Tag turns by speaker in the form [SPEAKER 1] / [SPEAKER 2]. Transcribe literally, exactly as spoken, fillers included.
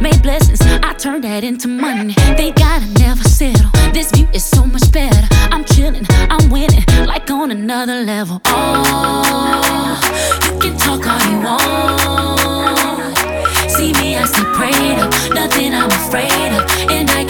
[SPEAKER 1] made blessings, I turned that into money. They gotta never settle. This view is so much better. I'm chilling, I'm winning, like on another level. Oh, you can talk all you want. See me, I stay prayed up, nothing I'm afraid of, and I